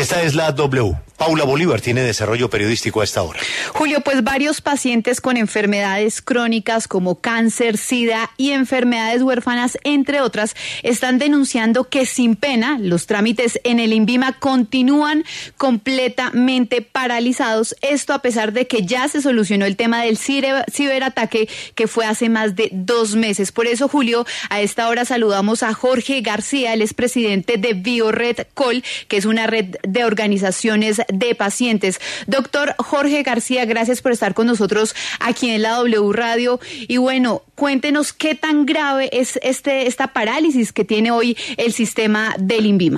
Esta es la W. Paula Bolívar tiene desarrollo periodístico a esta hora. Julio, pues varios pacientes con enfermedades crónicas como cáncer, SIDA y enfermedades huérfanas, entre otras, están denunciando que sin pena los trámites en el INVIMA continúan completamente paralizados. Esto a pesar de que ya se solucionó el tema del ciberataque que fue hace más de 2 meses. Por eso, Julio, a esta hora saludamos a Jorge García, él es presidente de Biored Col, que es una red de organizaciones de pacientes. Doctor Jorge García, gracias por estar con nosotros aquí en la W Radio. Y bueno, cuéntenos qué tan grave es esta parálisis que tiene hoy el sistema del INVIMA.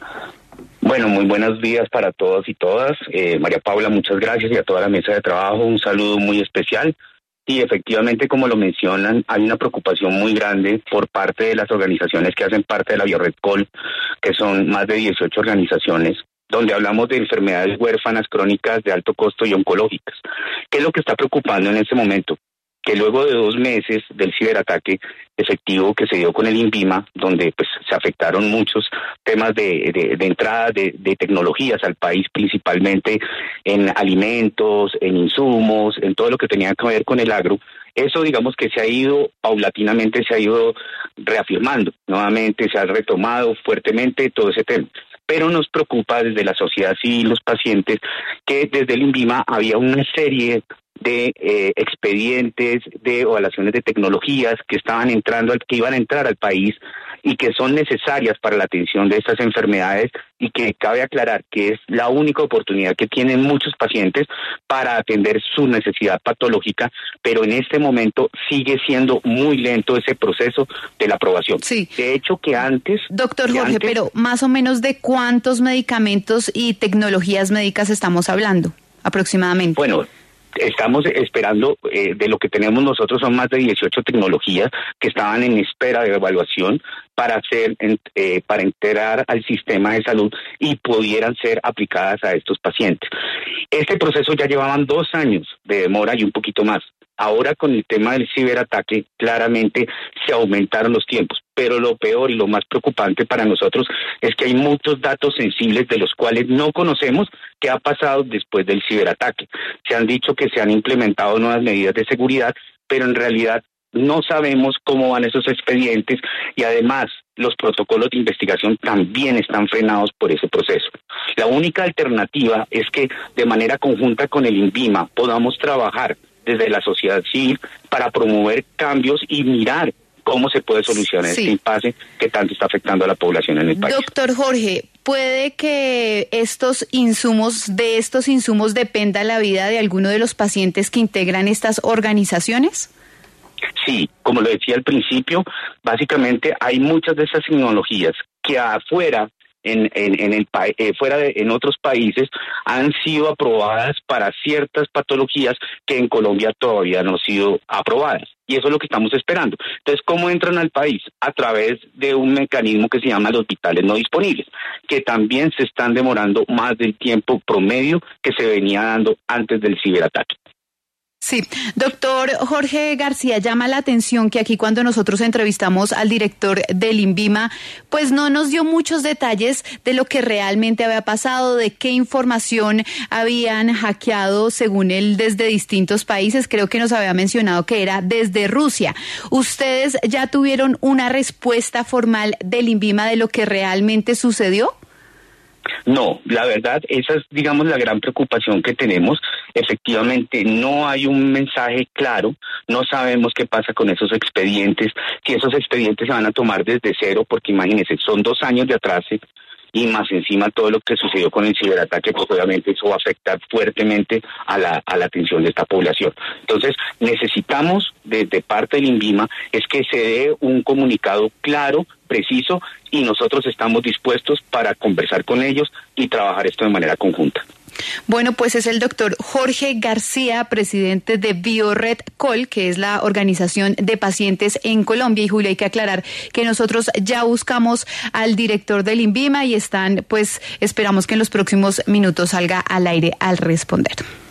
Bueno, muy buenos días para todos y todas. María Paula, muchas gracias, y a toda la mesa de trabajo un saludo muy especial. Y efectivamente, como lo mencionan, hay una preocupación muy grande por parte de las organizaciones que hacen parte de la Biored Col, que son más de 18 organizaciones, donde hablamos de enfermedades huérfanas, crónicas, de alto costo y oncológicas. ¿Qué es lo que está preocupando en este momento? Que luego de 2 meses del ciberataque efectivo que se dio con el INVIMA, donde pues se afectaron muchos temas de entrada de tecnologías al país, principalmente en alimentos, en insumos, en todo lo que tenía que ver con el agro, eso digamos que se ha ido paulatinamente, se ha ido reafirmando nuevamente, se ha retomado fuertemente todo ese tema. Pero nos preocupa desde la sociedad civil, los pacientes, que desde el INVIMA había una serie de expedientes, de evaluaciones de tecnologías que iban a entrar al país y que son necesarias para la atención de estas enfermedades, y que cabe aclarar que es la única oportunidad que tienen muchos pacientes para atender su necesidad patológica, pero en este momento sigue siendo muy lento ese proceso de la aprobación. Sí. De hecho, que antes... Doctor Jorge, pero más o menos ¿de cuántos medicamentos y tecnologías médicas estamos hablando aproximadamente? Bueno, estamos esperando, de lo que tenemos nosotros son más de 18 tecnologías que estaban en espera de evaluación para integrar al sistema de salud y pudieran ser aplicadas a estos pacientes. Este proceso ya llevaban 2 años de demora y un poquito más. Ahora con el tema del ciberataque claramente se aumentaron los tiempos, pero lo peor y lo más preocupante para nosotros es que hay muchos datos sensibles de los cuales no conocemos qué ha pasado después del ciberataque. Se han dicho que se han implementado nuevas medidas de seguridad, pero en realidad no sabemos cómo van esos expedientes, y además los protocolos de investigación también están frenados por ese proceso. La única alternativa es que de manera conjunta con el INVIMA podamos trabajar desde la sociedad civil para promover cambios y mirar cómo se puede solucionar este impasse que tanto está afectando a la población en el país. Doctor Jorge, ¿puede que de estos insumos dependa la vida de alguno de los pacientes que integran estas organizaciones? Sí, como lo decía al principio, básicamente hay muchas de esas tecnologías que afuera, en otros países, han sido aprobadas para ciertas patologías que en Colombia todavía no han sido aprobadas. Y eso es lo que estamos esperando. Entonces, ¿cómo entran al país? A través de un mecanismo que se llama los hospitales no disponibles, que también se están demorando más del tiempo promedio que se venía dando antes del ciberataque. Sí, doctor Jorge García, llama la atención que aquí cuando nosotros entrevistamos al director del INVIMA, pues no nos dio muchos detalles de lo que realmente había pasado, de qué información habían hackeado según él desde distintos países. Creo que nos había mencionado que era desde Rusia. ¿Ustedes ya tuvieron una respuesta formal del INVIMA de lo que realmente sucedió? No, la verdad, esa es, digamos, la gran preocupación que tenemos. Efectivamente, no hay un mensaje claro, no sabemos qué pasa con esos expedientes, si esos expedientes se van a tomar desde cero, porque imagínense, son 2 años de atraso, y más encima todo lo que sucedió con el ciberataque, pues obviamente eso va a afectar fuertemente a la atención de esta población. Entonces, necesitamos, desde parte del INVIMA, es que se dé un comunicado claro, preciso, y nosotros estamos dispuestos para conversar con ellos y trabajar esto de manera conjunta. Bueno, pues es el doctor Jorge García, presidente de Biored Col, que es la organización de pacientes en Colombia. Y Julio, hay que aclarar que nosotros ya buscamos al director del INVIMA y esperamos que en los próximos minutos salga al aire al responder.